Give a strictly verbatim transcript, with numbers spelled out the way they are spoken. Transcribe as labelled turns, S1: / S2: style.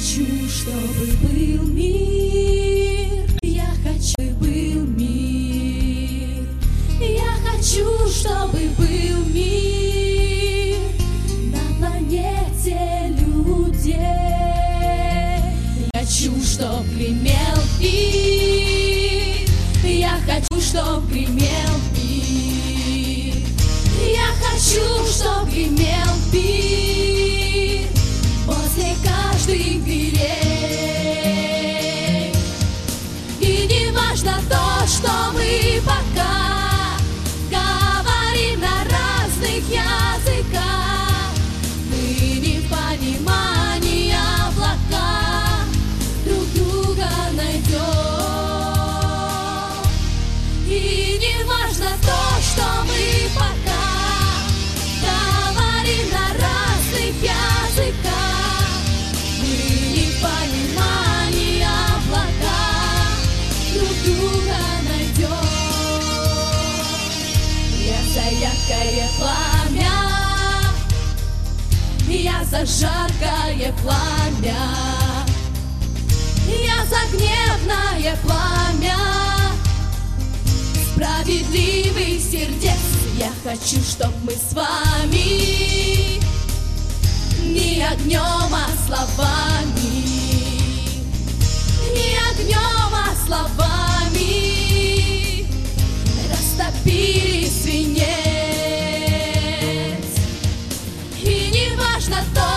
S1: хочу, чтобы был мир. Я хочу, чтобы был мир. Я хочу, чтобы был мир на планете людей. Хочу, чтоб гремел мир. Я хочу, чтоб гремел мир. Я хочу, чтоб гремел мир возле каждой дверей. И не важно то, что мы пока говорим на разных языках. Мы не в понимании облака друг друга найдем. И не важно то, что мы пока говорим на разных языках. Мы не в понимании облака друг друга найдем. Я за яркое пламя, я за жаркое пламя, я за гневное пламя справедливых сердец. Я хочу, чтоб мы с вами не огнем, а словами, не огнем, а словами растопили свинец. И не важно то,